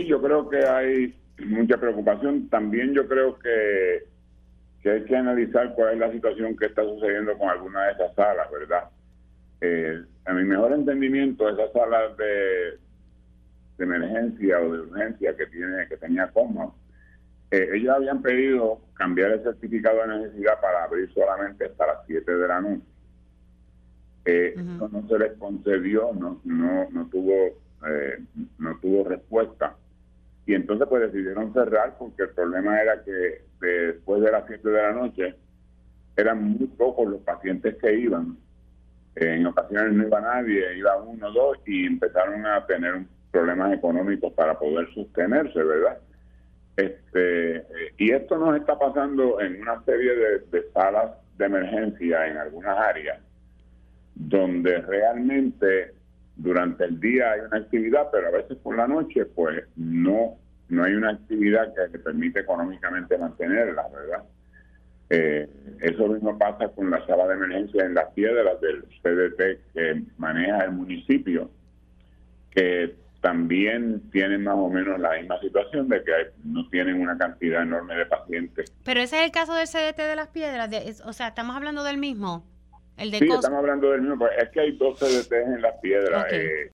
Sí, yo creo que hay mucha preocupación. También yo creo que hay que analizar cuál es la situación que está sucediendo con algunas de esas salas, ¿verdad? A mi mejor entendimiento, esas salas de emergencia o de urgencia que tenía Cosmo, ellos habían pedido cambiar el certificado de necesidad para abrir solamente hasta las 7 de la noche. Eso no se les concedió, no tuvo respuesta. Y entonces pues decidieron cerrar porque el problema era que después de las 7 de la noche eran muy pocos los pacientes que iban. En ocasiones no iba nadie, iba uno o dos y empezaron a tener problemas económicos para poder sostenerse, ¿verdad? Y esto nos está pasando en una serie de salas de emergencia en algunas áreas, donde realmente durante el día hay una actividad, pero a veces por la noche pues no hay una actividad que le permite económicamente mantenerla, ¿verdad? Eso mismo pasa con la sala de emergencia en Las Piedras del CDT que maneja el municipio, que también tienen más o menos la misma situación de que no tienen una cantidad enorme de pacientes. Pero ese es el caso del CDT de Las Piedras, o sea, estamos hablando del mismo, el de Sí, Cosmo. estamos hablando del mismo, pues es que hay dos CDTs en Las Piedras. Okay.